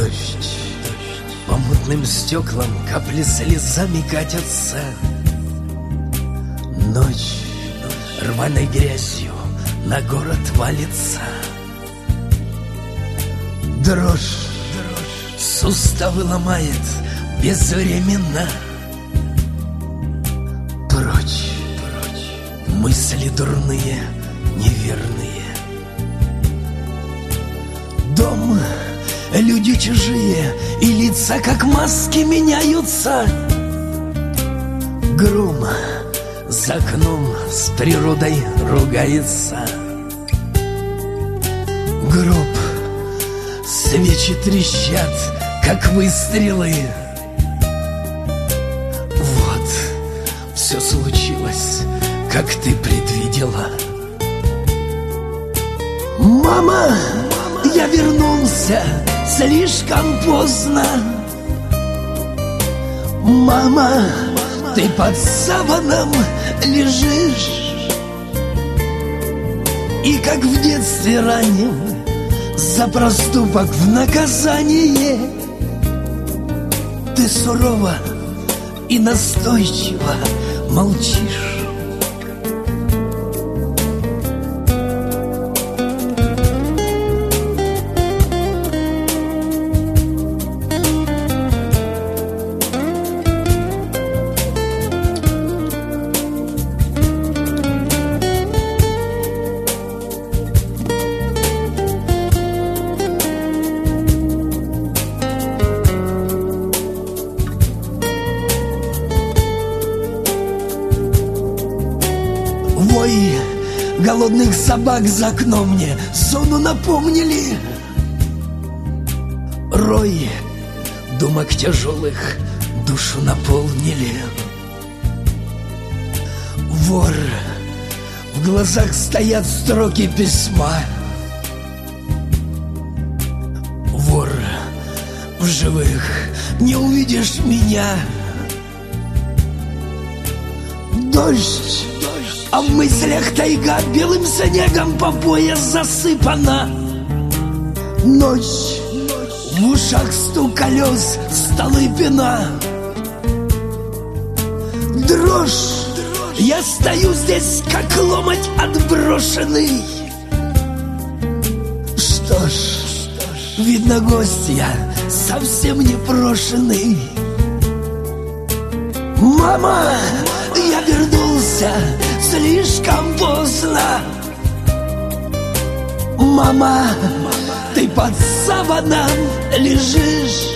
Дождь, по мутным стеклам капли слезами катятся. Ночь рваной грязью на город валится. Дрожь суставы ломает безвременно. Прочь мысли дурные, неверные. Дом, люди чужие, и лица, как маски, меняются. Гром за окном с природой ругается. Гроб, свечи трещат, как выстрелы. Вот, все случилось, как ты предвидела. Мама, я вернулся слишком поздно. Мама, ты под саваном лежишь. И как в детстве раннем, за проступок в наказание, ты сурово и настойчиво молчишь. Вой голодных собак за окном мне зону напомнили. Рой думок тяжелых душу наполнили. Вор, в глазах стоят строки письма. Вор, в живых не увидишь меня. Дождь, а в мыслях тайга белым снегом по пояс засыпана. Ночь, в ушах стук колес, Столыпина. Дрожь, я стою здесь, как ломоть отброшенный. Что ж, видно, гость я совсем не брошенный. Мама, я вернулся слишком поздно. Мама, ты под саваном лежишь.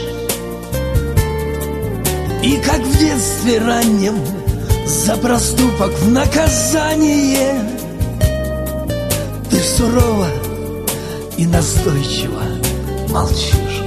И как в детстве раннем, за проступок в наказание, ты сурово и настойчиво молчишь.